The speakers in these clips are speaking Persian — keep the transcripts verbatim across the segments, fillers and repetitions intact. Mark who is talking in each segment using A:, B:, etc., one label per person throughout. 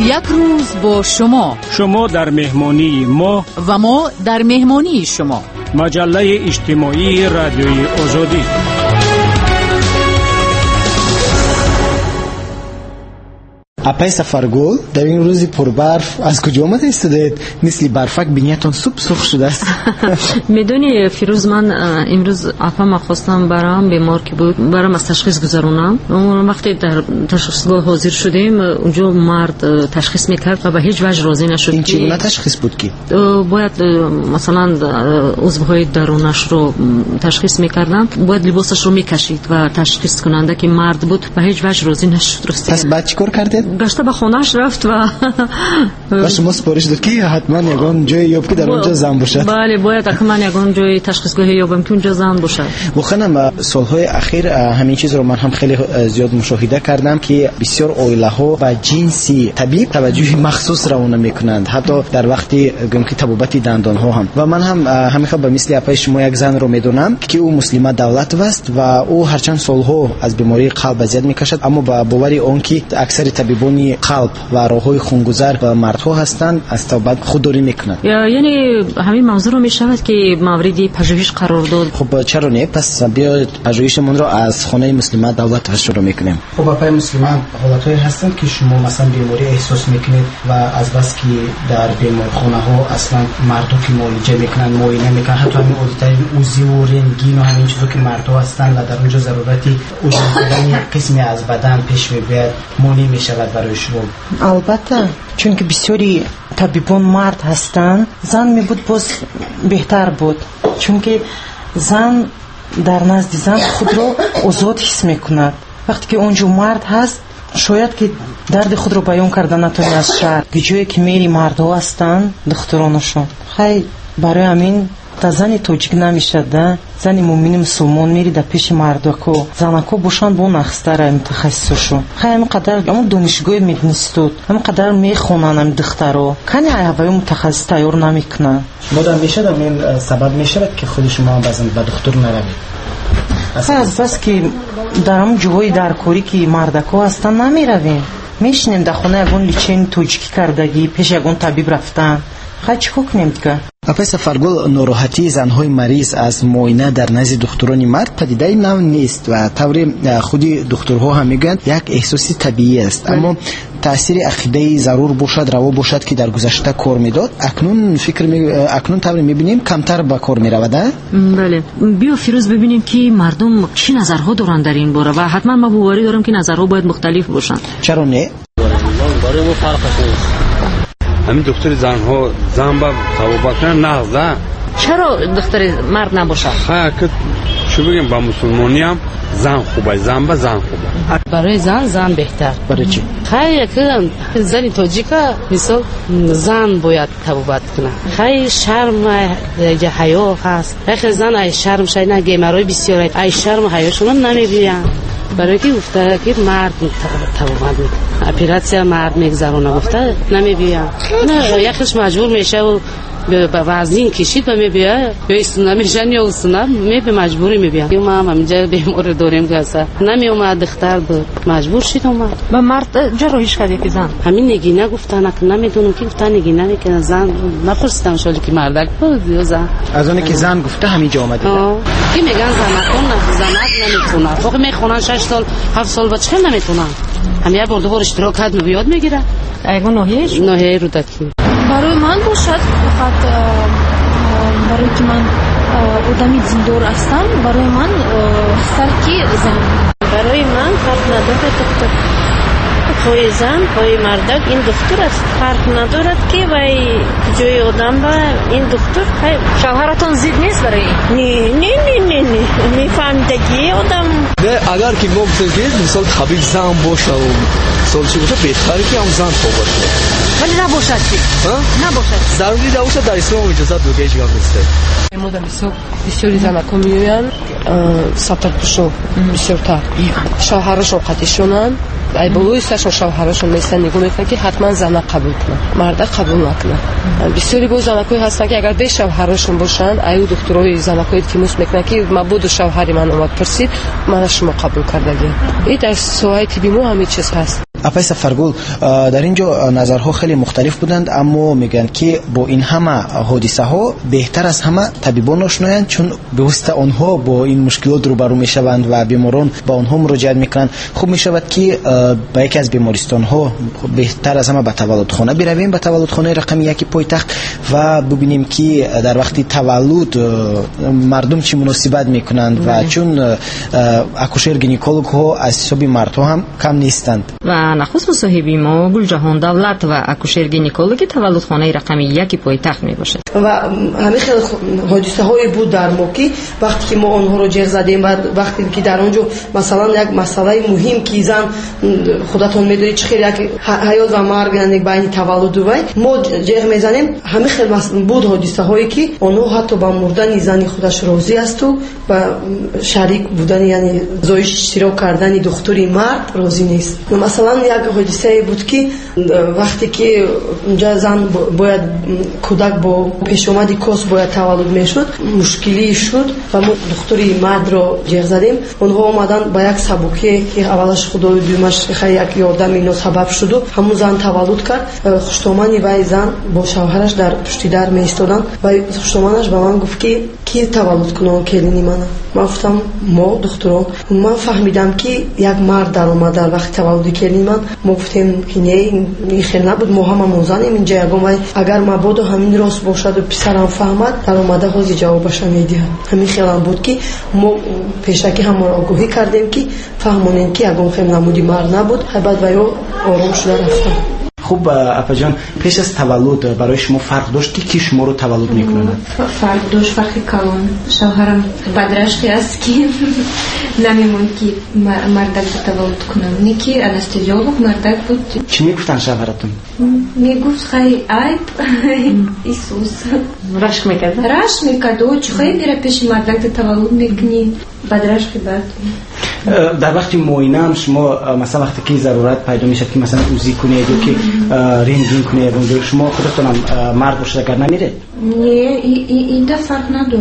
A: یک روز با شما،
B: شما در مهمانی ما
A: و ما در مهمانی شما.
B: مجله اجتماعی رادیوی آزادی.
C: اپای سفرگل در این روزی پربرف از کجا آمده استودید؟ مثل برفک بینیتون سوپ سرخ شده است.
D: میدونی فیروز، من امروز اپام خواستم برام بیمار که بود برام از تشخیص گذارونم. اون وقتی در تشخیصگاه حاضر شدیم اونجا مرد تشخیص میکرد و به هیچ وجه راضی نشد.
C: این چگونه تشخیص بود که
D: باید مثلا عضوهای درونش رو تشخیص میکردن، باید لباسش رو میکشید و تشخیص کننده که مرد بود به هیچ وجه راضی نشد.
C: پس بعد چیکار کردید؟
D: گشته به خونه‌اش رفت و
C: و شما سپارش داد که حتما یگان جای یاب که در اونجا زن باشد.
D: بله، باید حتما یگان جای تشخیصگاه یابم که اونجا زن باشد.
C: و خانم سالهای اخیر همین چیز رو من هم خیلی زیاد مشاهده کردم که بسیار عائله ها به جنسی طبیب توجه مخصوص روانه میکنند، حتی در وقتی گم که طبابت دندان ها هم. و من هم همین به مثل اپای شما یک زن رو میدونم که او مسلمه دولت است و او هرچند سالها از بیماری قلب اذیت میکشد، اما با باوری اون که اکثر طبیبان قلب و راههای خونگذر و مردها هستند از توبت خودداری میکنند.
D: یعنی همین موضوع رو میشود که موردی پژوهش قرار داد.
C: خب چرا نه؟ پس بیا پژوهشمون رو از خانه مسلمه دولت شروع میکنیم. خب اپای مسلمه حالتایی هستند که شما مثلا بیماری احساس میکنید و از بس که در بیمارخانه ها اصلا مردها که معالجه میکنن معاینه میکنن، حتی همین عادتای اوزی و رنگین و همین چیزا که مردها هستند و در اونجا ضرورتی اوزی کردن قسمی از بدن پیش میاد مونی میشود برای شما؟
E: البته چون که بسیاری طبیبان مرد هستند، زن می بود باز بهتر بود، چون که زن در نزد زن خود رو آزاد حس میکند. وقتی که اونجا مرد هست شاید که درد خود رو بیان کردن نتونی از شهر که جایی که میری مردها هستند دخترانشون. خیلی برای همین تا زنی توجیک نمیشد، زنی مومن مسلمان میری در پیش مردکو زنکو بوشان با اون اخستر متخصصشون. خیلی همقدر همون دانشگاه میدنستود، همقدر میخونن هم دخترو کنی هوای متخصص تیار نمیکنن.
C: مادام میشد همین سبب میشد که خود شما بازم به دکتر نروید؟
E: از بس که در هم جوهای درکاری که مردکو هستن نمیرویم، میشنیم در خونه یکون لیچین توجیکی کردگی پیش یکون طبیب رفتن. خیلی چی کنیم دیگه؟
C: اپای سفرگل، ناراحتی زنهای مریض از معاینه در نزد دکتران مرد پدیده نو نیست و طوری خودی دکترها هم میگن یک احساسی طبیعی است، اما تاثیر عقیده ضرور باشد روا باشد که در گذشته کار میداد، اکنون فکر می... اکنون طوری میبینیم کمتر به کار میرود.
D: بله، بیا فیروز ببینیم که مردم چی نظرها دارن در این باره و حتما ما باوری دارم که نظرها باید مختلف باشن.
C: چرا نه؟
F: برای ما فرق است. همین دکتر زن ها زن با طبابت نغزه.
D: چرا دکتر مرد نباشه؟
F: ها که چه بگیم با مسلمانی هم زن خوبه، زن با زن خوبه.
G: برای زن زن بهتر.
C: برای چی؟
G: خیلی که زنی تاجیکا مثلا زن باید طبابت کنه. خیلی شرم و حیا هست. خیلی زن ای شرم شاید نگه مرای بسیار ای شرم و حیاشون نمیبینن. برای که گفته که مرد طبابت میکنه، اپراسیا مرد میگذرونه گفته نمیبینن. نه یکیش مجبور میشه و به وزن کشید و میبیه یا استونه میشن یا استونه می به مجبوری میبیه. یا ما هم همینجا بیمار داریم که اصلا نمی اومد دختر بود مجبور شد اومد.
D: و مرد جراحیش کرده که زن
G: همین نگینه گفتن که نمیدونم که گفتن نگینه میکنه زن نپرسیدم شالی که مردک بود یا زن.
C: از اون که زن گفته همینجا اومده
G: کی میگن زن نکنه زنک نمیتونه فوق میخونن شش سال هفت سال بعد چه نمیتونن همین بار دوباره اشتراک حد بیاد میگیره
D: اگه نهیش
G: نهی رو دکی.
H: برای من باشد فقط برای که من آدمی زندور هستم، برای من فرقی زن.
I: برای من فرق نداره دکتر، پای زن پای مردک این دکتر است، فرق ندارد که وای جای آدم با این دکتر.
D: شوهرتون زید نیست برای
I: نه نه نه نه نه میفهمدگی آدم
J: نه اگر که ما بگید مثال طبیب زن باشه و سالچی باشه بهتره که هم زن باشه
D: ولی نباشد که
J: نباشد ضروری نباشد. در اسلام اجازه دوگه هیچ گاه نیسته.
K: مادام بسیار بسیاری زنکا میوین سطر پوشو بسیارتر شوهرشون قطعشونن ای بلویستشون شوهرشون میستن نگو میکنن که حتما زنه قبول کنن مرده قبول نکنن. بسیاری با زنکایی هستن که اگر به شوهرشون باشن ایو دکترای زنکایی تیموس میکنن که ما بود شوهری من اومد پرسید من شما قبول کردگی. این در سوهای طبی مو همین چیز هست.
C: اپای سفرگل در اینجا نظرها خیلی مختلف بودند، اما میگن که با این همه حادثه ها بهتر از همه طبیبان آشنایند، چون به واسطه آنها با این مشکلات روبرو میشوند و بیماران با آنها مراجعت میکنند. خوب میشود که با یکی از بیمارستان ها بهتر از همه به تولدخانه برویم، به تولدخانه رقم یک پایتخت، و ببینیم که در وقت تولد مردم چی مناسبت میکنند و چون اکوشر گینکولوگ ها از حساب مردها هم کم نیستند.
D: و نخست مصاحبی ما گلجهان دولت و اکوشر گینکولوگ تولدخانه رقم یک پایتخت می باشد.
L: و همین خیلی حادثه های بود در ما که وقتی که ما آنها رو جر زدیم و وقتی که در اونجا مثلا یک مسئله مهم که زن خودتون میدونید چه خیلی یک حیات و مرگ یعنی بین تولد و ما جر میزنیم، همین خیلی بود حادثه هایی که آنها حتی با مردن زن خودش راضی است و با شریک بودن یعنی زایش اشتراک کردن دختری مرد راضی نیست. مثلا یک حادثه بود که وقتی که اونجا زن باید کودک با پیش اومدی کس باید تولد میشد، مشکلی شد و ما دختری مرد رو جر زدیم. اونها اومدن با یک سبوکی که اولش خدای دومش خیلی یک یاردم اینو سبب شد و همون زن تولد کرد. خوشتومانی وای زن با شوهرش در پشت در می ایستادن و خوشتومانش به من گفت که کی تولد کنه کلینی منه. من گفتم ما دختران. من فهمیدم که یک مرد در اومد در وقت تولد کلینی من. ما گفتیم که نه این خیلی نبود، ما هم موزانیم اینجا یگم وای اگر مبادا همین راست باشد و پسرم فهمد در اومده حاضر جوابش میده. همین خیلی بود که ما پیشکی هم آگاهی کردیم که فهمونیم که یگم خیلی نمودی مرد نبود. بعد وای آرام شده رفتم.
C: خوب اپا جان، پیش از تولد برای شما فرق داشت که کی شما رو تولد میکنه؟
H: فرق داشت، فرقی کلان. شوهرم بدرشقی است که نمیمون که مردک رو تولد کنم. نیکی انستیزیولوگ مردک بود.
C: چی میگفتن شوهرتون؟
H: میگفت خیلی عیب ایسوس.
D: رشک میکرد؟
H: رشک میکرد و چه خیلی میره پیش مردک رو تولد میکنی بدرشقی بعد.
C: در وقت معاینه هم شما مثلا وقتی که ضرورت پیدا میشه که مثلا اوزی کنید یا که رنگین کنید، شما خودتون هم مرد باشید اگر نمیره؟
H: نه این ده فرق نداره.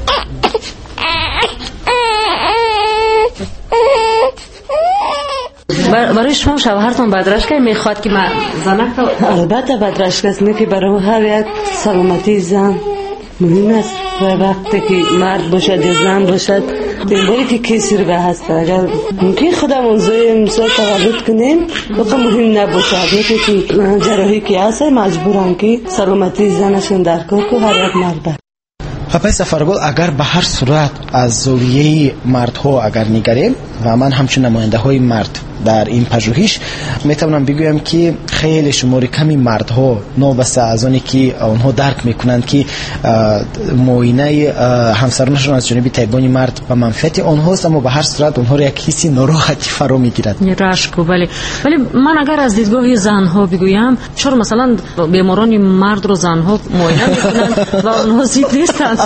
D: برای شما شوهرتون بدرشک میخواد که زنک رو؟
G: البته بدرشک است، نه که برای هر یک سلامتی زن مهم است و وقتی که مرد باشد یا زن باشد دنبالی که کسی رو به هست. اگر ممکن خودم اونزای مثال تولد کنیم بقیه مهم نباشد، یکی که جراحی که هست مجبورم که سلامتی زنشون در کار که هر یک مرد.
C: اپای سفرگل، اگر به هر صورت از زاویه مردها اگر نگریم و من همچون نماینده های مرد در این پژوهش میتونم بگویم که خیلی شمار کمی مردها نابسته از آنی که آنها درک میکنند که معاینه همسرانشون از جانب طبیبان مرد و منفعت آنهاست، اما به هر صورت آنها را یک حسی ناراحتی فرا میگیرد.
D: رشک. ولی ولی من اگر از دیدگاه زنها بگویم، چرا مثلا بیماران مرد رو زنها معاینه میکنند و آنها زیاد نیستند؟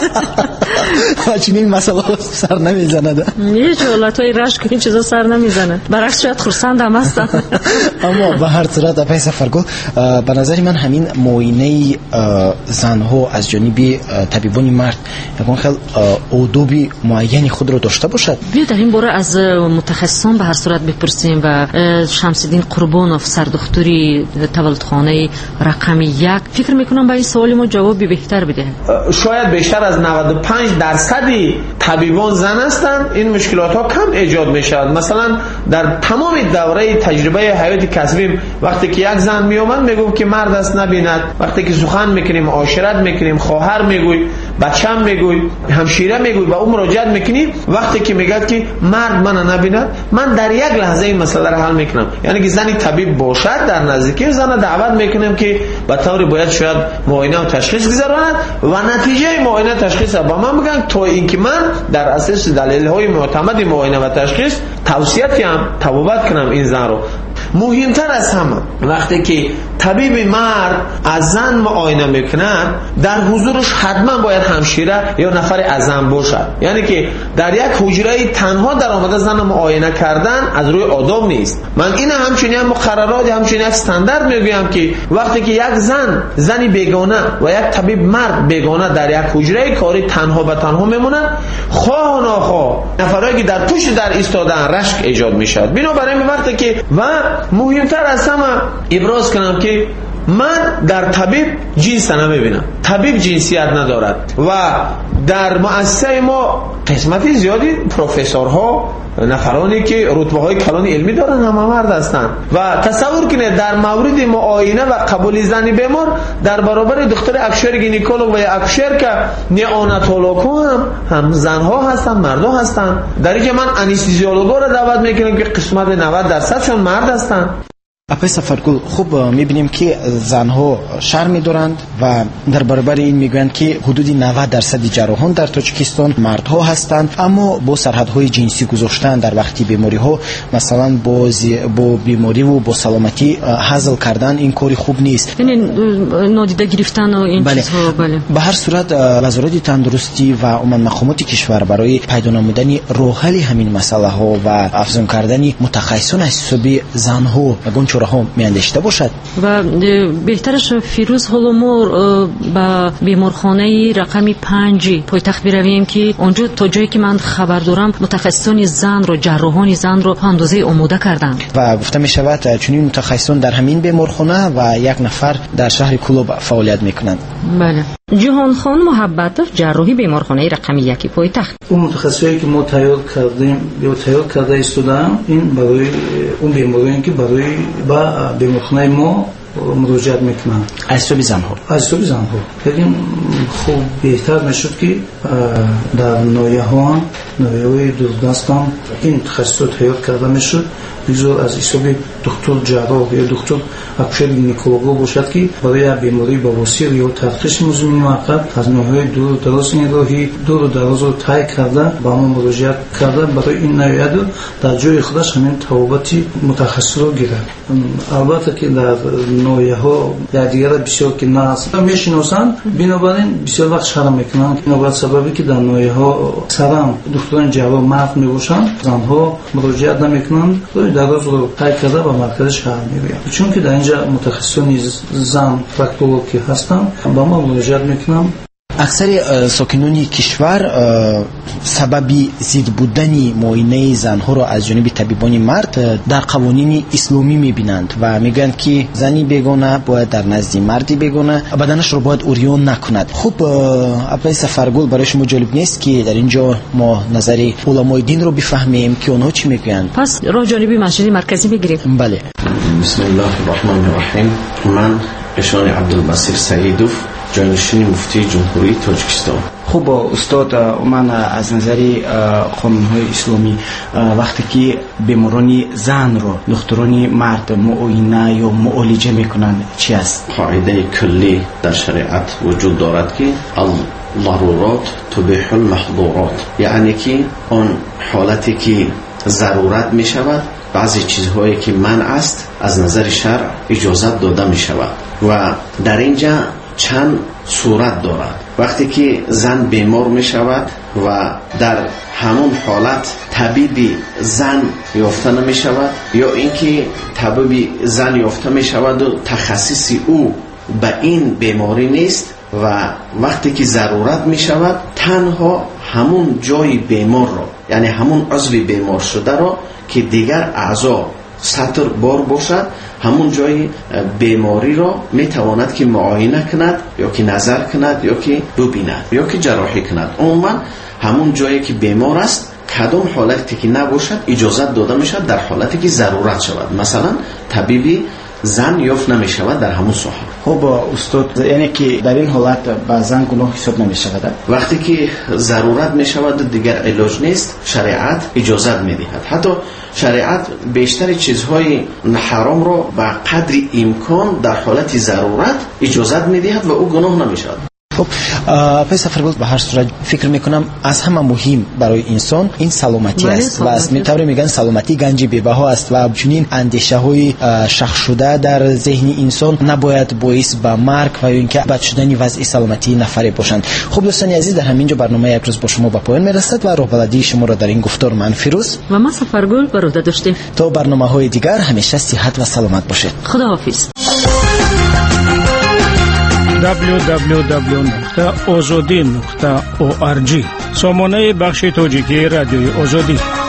C: چنین مسئله سر نمیزند.
D: هیچ حالتهای رشک این چیزا سر نمیزنه، برعکس شاید خرسند هم هستن.
C: اما به هر صورت اپای سفرگل، به نظر من همین معاینه زنها از جانب طبیبان مرد یکون خیلی آدابی معینی خود رو داشته باشد.
D: بیا در این باره از متخصصان به هر صورت بپرسیم و شمس‌الدین قربانوف سردختوری تولدخانه رقم یک فکر میکنم به این سوال ما جوابی بهتر بده.
M: شاید بیشتر از نود و پنج درصدی طبیبان زن هستند. این مشکلات ها کم ایجاد میشد. مثلا در تمام دوره تجربه حیاتی کسبیم وقتی که یک زن می اومد میگفت که مرد است نبیند، وقتی که سخن میکنیم معاشرت میکنیم خواهر میگوی، بچه‌م میگوی، همشیره میگوی با اون مراجعت میکنیم، وقتی که میگه که مرد من نبیند، من در یک لحظه این مسئله را حل میکنم. یعنی که زنی طبیب باشد در نزدیکی زن دعوت میکنم که به طور باید شاید معاینه و تشخیص گذراند و نتیجه معاینه تشخیص با من میگن تا اینکه من در اساس دلیل های معتمد معاینه و تشخیص توصیتی هم توبت کنم این زن رو. مهمتر از همه وقتی که طبیب مرد از زن معاینه میکنن در حضورش حتما باید همشیره یا نفر اعظم باشد. یعنی که در یک حجره تنها در آمده زن معاینه کردن از روی آداب نیست. من این همچنین هم مقررات همچنین یک استاندارد میگویم که وقتی که یک زن زنی بیگانه و یک طبیب مرد بیگانه در یک حجره کاری تنها به تنها میمونن، خواه و ناخواه نفرایی که در پشت در ایستادن رشک ایجاد میشد. بنابراین وقتی که و مهمتر از همه ابراز کنم که من در طبیب جنس نمیبینم. طبیب جنسیت ندارد و در مؤسسه ما قسمت زیادی پروفسورها، نفرانی که رتبه های کلان علمی دارن همه مرد هستند و تصور کنید در مورد معاینه و قبول زن بیمار در برابر دکتر اکشر گینکولوگ و اکشر که نئوناتولوگ هم هم زنها هستند مردها هستند. در اینجا من انستزیولوگا را دعوت میکنم که قسمت نود درصد شون مرد هستند.
C: اپای سفرگل خوب میبینیم که زنها شرم دارند و در برابر این میگویند که حدود نود درصد جراحان در تاجیکستان مردها هستند، اما با سرحدهای جنسی گذاشتن در وقتی بیماری ها مثلا با با بیماری و با سلامتی هزل کردن این کاری خوب نیست،
D: یعنی نادیده گرفتن و این
C: بله.
D: چیزها. بله.
C: به هر صورت وزارت تندرستی و عموم مقامات کشور برای پیدا نمودن راه حل همین مسئله ها و افزون کردن متخصصان حساب زنها ها میاندیشته باشد
D: و بهترش فیروز حالا ما با بیمارخانه رقم پنج پایتخت برویم که اونجا تا جایی که من خبر دارم متخصصان زن رو جراحان زن رو اندازه آماده کردن
C: و گفته می شود چنین متخصصان در همین بیمارخانه و یک نفر در شهر کلوب فعالیت میکنند.
D: بله. جهان خان محبتов جراحی بیمارخانه رقم یک پایتخت.
N: اون متخصصی که ما تیار کردیم یا تیار کرده ایستادن این برای اون بیماریایی که برای با بیمارخانه ما مراجعت میکنن
C: حساب زنها
N: حساب زنها بگیم خوب بهتر میشد که در نایهان نایه‌های دوردستان این تخصص تیار کرده میشد بزرگ از حساب دکتر جراح یا دکتر اکشر گینکولوگ باشد که برای بیماری بواسیر یا ترخیص مزمن موقت از نایه‌های دور دراز نگاهی دور دراز رو طی کرده با ما مراجعت کرده برای این نایه در جای خودش همین توابتی متخصص رو گیرد. البته که در نایه ها یا دیگر بسیار که ناز میشناسند بنابراین بسیار وقت شرم میکنند بنابراین سببی که در نایه ها سرم دکتران جواب مرد میباشند زنها مراجعت نمیکنند روی دراز رو طی کرده و مرکز شهر میبینند چون که در اینجا متخصصان زن پرکتولوگ که هستند با ما مراجعت میکنند.
C: اکثر ساکنان کشور سببی زید بودن معاینه زنها را از جانب طبیبان مرد در قوانین اسلامی میبینند و میگن که زنی بیگانه باید در نزد مردی بیگانه بدنش را باید اوریان نکند. خوب اپای سفرگل برای شما جالب نیست که در اینجا ما نظر علمای دین رو بفهمیم که اونها چی میگن؟
D: پس راه جانبی مسجد مرکزی بگیریم.
C: بله.
O: بسم الله الرحمن الرحیم. من اشان عبدالبصیر سعیدوف جانشین مفتی جمهوری تاجیکستان.
C: خوب استاد، من از نظر قانون‌های اسلامی وقتی که بیماران زن رو دکتران مرد معاینه یا معالجه میکنند چی است؟
O: قاعده کلی در شریعت وجود دارد که الضرورات تبیح المحظورات، یعنی که آن حالتی که ضرورت می شود بعضی چیزهایی که منع است از نظر شرع اجازت داده می شود و در اینجا چند صورت دارد. وقتی که زن بیمار می شود و در همون حالت طبیب زن یافته نمی شود یا اینکه طبیب زن یافته می شود و تخصص او به این بیماری نیست و وقتی که ضرورت می شود تنها همون جای بیمار را یعنی همون عضو بیمار شده را که دیگر اعضا سطر بار باشد همون جای بیماری را میتواند که معاینه کند یا که نظر کند یا که ببیند یا که جراحی کند. عموما همون جایی که بیمار است کدام حالتی که نباشد اجازت داده میشد در حالتی که ضرورت شود. مثلا طبیبی زن یافت نمی شود در همون ساحه.
C: خب استاد، یعنی که در این حالت با زن گناه حساب نمی شود؟
O: وقتی که ضرورت می شود و دیگر علاج نیست شریعت اجازت می دهد. حتی شریعت بیشتر چیزهای حرام را به قدر امکان در حالت ضرورت اجازت می دهد و او گناه نمی شود.
C: خب پس سفرگل به هر صورت فکر میکنم از همه مهم برای انسان این سلامتی است و از میتوری میگن سلامتی گنج بی‌بها است و چنین اندیشه های شخص شده در ذهن انسان نباید باعث به مرگ و اینکه بد شدن وضع سلامتی نفری باشند. خب دوستان عزیز، در همینجا برنامه امروز با شما به پایان میرسد و راهبردی شما را در این گفتار من فیروز
D: و من سفرگل بر عهده داشتیم.
C: تا برنامه‌های دیگر همیشه صحت و سلامت باشید.
D: خداحافظ.
B: دبلیو دبلیو دبلیو نقطه آزادی نقطه او آر جی سامانه بخش تاجیکی رادیوی آزادی.